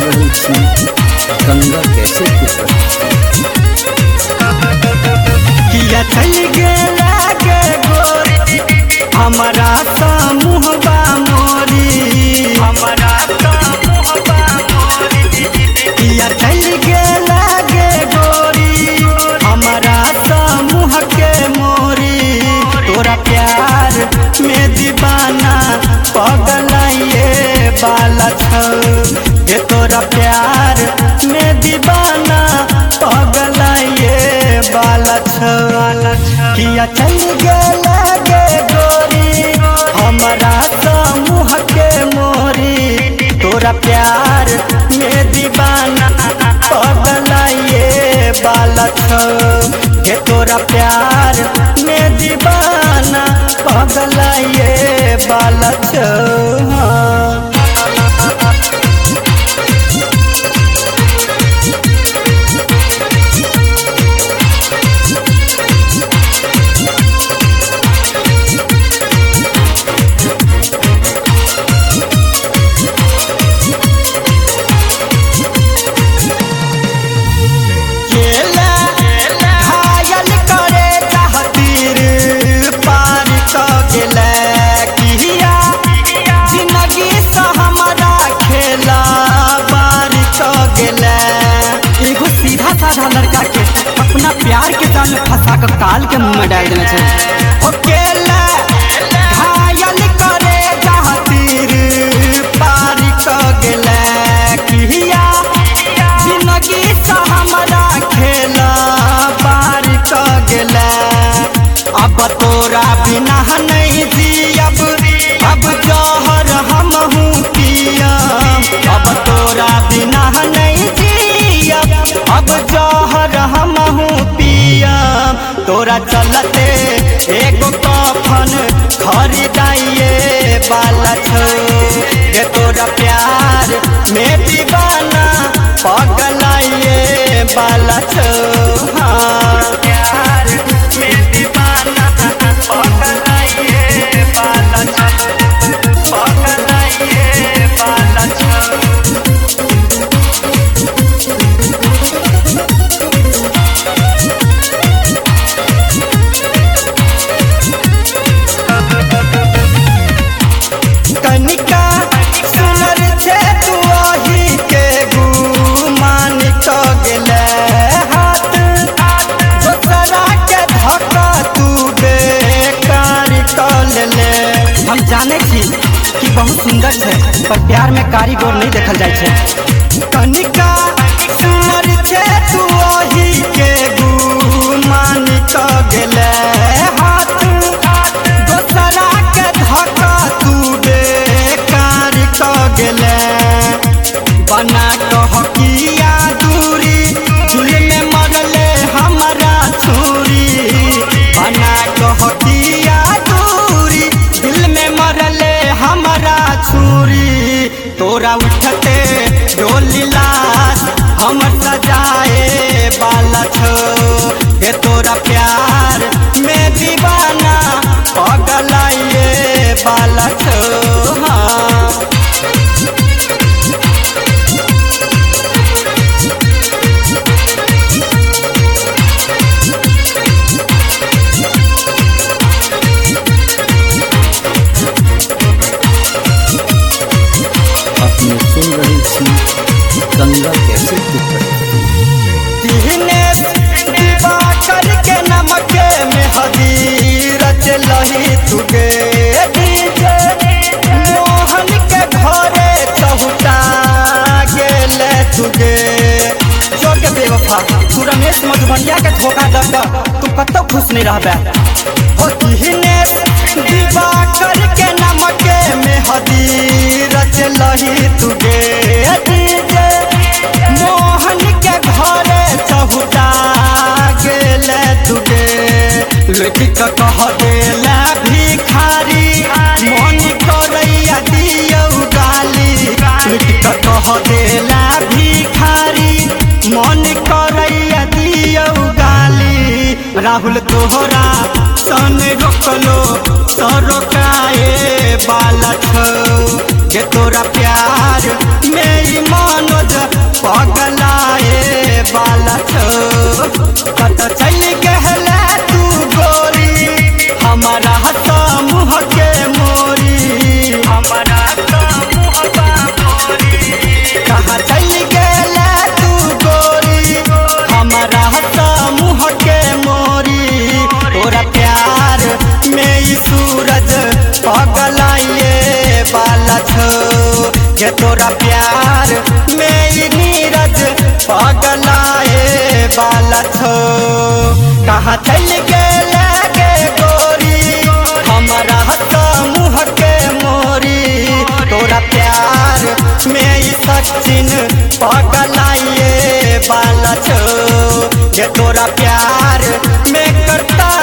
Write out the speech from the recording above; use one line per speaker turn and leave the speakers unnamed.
रही थी गंगा कैसे
किया चल गेला गे गोरी हमारा समूह बा मोरी हमारा समूह बा मोरी किया चल गेला गे गोरी हमारा समूह के मोरी तोरा प्यार में दीवाना पगलाइए बाला छे तोरा प्यार में दीवाना पगलाइए बाला किया चल गेला गे गोरी हमारा समूह के मोरी तोरा प्यार में दीवाना पगलाइए बाला के तोरा प्यार में दीवाना पगलाइए बाला साधा लड़का के अपना प्यार के जाल में फंसा कर काल के मुंह में डाल देना चाहिए घायल करे खातिर पार गेला किया जिंदगी से हमारा खेला पार गेला अब तोरा बिना नहीं जियब अब जहर हम पिया अब तोरा बिना नहीं जियब अब जहर हम पिया तोरा चलते एगो कफन खरीदाइए बाला छे तोरा प्यार में दीवाना पगलाइए बाला छे प्यार में दीवाना पगलाइए बाला छे पगलाइए बाला छे हम जाने छी कि बहुत सुंदर है पर प्यार में कारीगर नहीं देखल जाए छे कनिका सुंदर छे तू ओही के गुमान क गेले हाथ दोसरा के धक्का तू बेकार क गेले बना कह किया दूरी दिल में मरले हमारा छुरी बना कह किया छुरी तोरा उठते डोली लाश हम सजाए बाला छे तोरा प्यार में दीवाना पगलाइए बाला
सुन रही थी गंगा कैसे
के नमक में हदी रच लही तुगे मोहन के घरे चहुटा गेले तुगे जोग बेवफा तू रमेश मधुबनिया के धोखा दर्द तू कतो खुश नहीं रहबे हो दिनेश दिवाकर के नमक में हदी रच लही तुगे मोहन के घरे चहुटा गेले तुगे लड़की का कह देला भिखारी मन करैया दियौ गाली लड़की का कह देला भिखारी मन करैया दियौ गाली राहुल तोहरा सन रोकलो सरोकाए बाला छो के तोरा प्यार में ईमान तोरा प्यार में ई नीरज पगलाए वाला छो। कहाँ चल गेले गे गोरी हमारा मुँह के मोरी, तोरा प्यार में ई सचिन पगलाए वाला छो। जे तोरा प्यार में करता